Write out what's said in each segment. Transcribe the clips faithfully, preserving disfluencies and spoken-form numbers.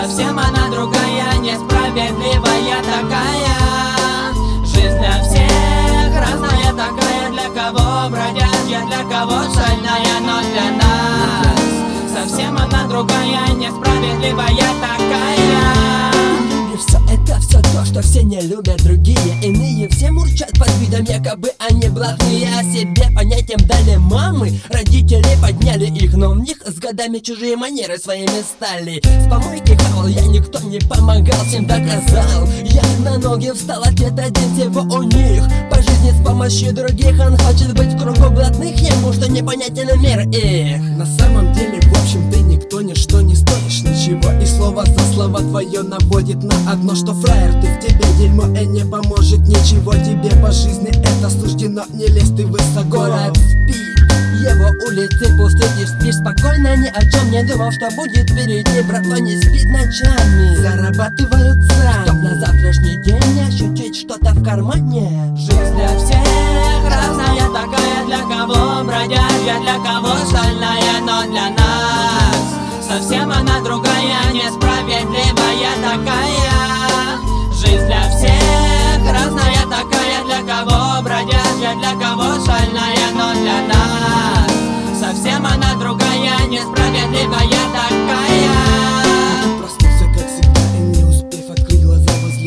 совсем она другая, несправедливая такая. Жизнь для всех разная такая, для кого бродячая, для кого шальная, но для нас совсем она другая, несправедливая такая. Все это все то, что все не любят другие. Иные все мурчат под видом, якобы они блатные. О себе понятием дали мамы, родители подняли их, но в них с годами чужие манеры своими стали. С помойки хавал я, никто не помогал, всем доказал. Я на ноги встал, ответ один всего у них. По жизни с помощью других он хочет быть в кругу блатных, ему что непонятен мир их. На самом деле, в общем, ты никто, ничто не стоишь ничего. И слово за слово твое наводит на одно, что фраер ты, в тебе дерьмо и не поможет ничего тебе по жизни, это суждено, не лезь ты высоко. Город спит, его улицы пусты, ты спишь спокойно, ни о чем не думал, что будет впереди. Братва не спит ночами, зарабатывают сами, чтоб на завтрашний день ощутить что-то в кармане. Жизнь для всех разная такая, для кого бродячая, для кого шальная, но для нас совсем она другая, несправедливая такая. Жизнь для всех разная такая, для кого бродячая, для кого шальная, но для нас совсем она другая, несправедливая такая. Проснулся, как всегда, и не успев открыть глаза, возле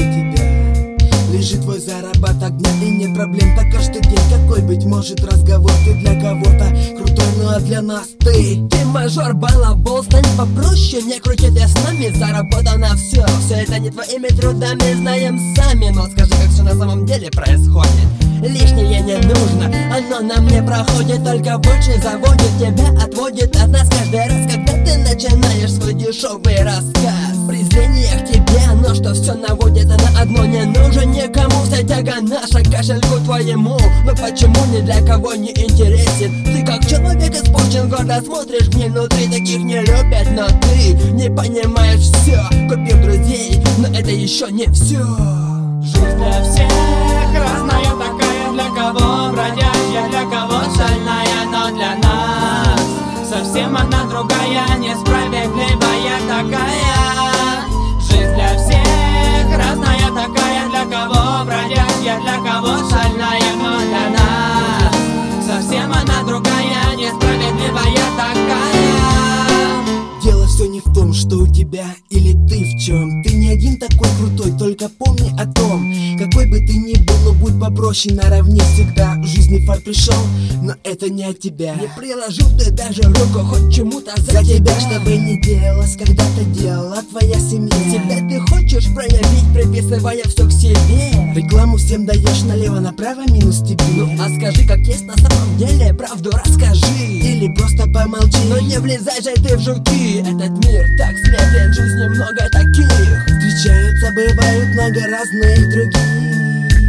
тебя лежит твой заработок дня, и нет проблем, так каждый день. Какой быть может разговор, ты для кого-то крутой, ну а для нас ты Ты мажор, балабол, стань попроще, не крутите с нами, заработано все. Все это не твоими трудами, знаем сами. Но скажи, как все на самом деле происходит. Лишнее не нужно, оно нам не проходит, только больше заводит тебя, отводит от нас каждый раз, когда ты начинаешь свой дешевый рассказ. Презрение к тебе, оно что все наводится на одно, не нужен никому, вся тяга наша кошельку твоему. Но почему ни для кого не интересен? Ты как человек испорчен, гордо смотришь в ней внутри, таких не любят, но ты не понимаешь все. Купил друзей, но это еще не все. Жизнь для всех разная такая, для кого бродячая, для кого шальная, но для нас совсем она другая, несправедливая такая. Жизнь для всех разная такая, для кого бродячая, для кого шальная, но для нас совсем она другая, несправедливая такая. Дело все не в том, что у тебя или ты в чем. Ты не один такой крутой, только помни о том, какой бы ты ни был, но будь попроще, наравне всегда. В жизни фар пришел, но это не от тебя. Не приложил ты даже руку хоть чему-то за, За тебя, тебя, что бы ни делалось, когда-то делала твоя семья. Себя ты хочешь проявить, приписывая все к себе. Рекламу всем даешь налево-направо, минус тебе. Ну а скажи, как есть на самом деле, правду расскажи. Или просто помолчи. Но не влезай же ты в жуки, этот мир так сметен, жизни много таких. Встречаются, бывают много разных других.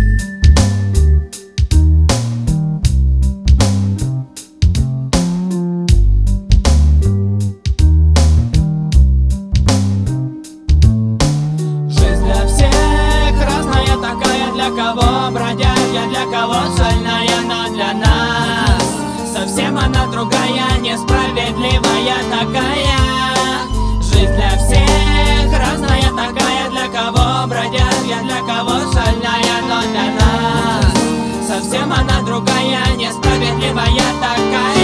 Жизнь для всех разная такая, для кого бродячая, для кого шальная, но для нас совсем она другая, несправедливая такая. Жизнь для всех разная такая, для кого бродячая, для кого шальная, но для нас совсем она другая, несправедливая такая.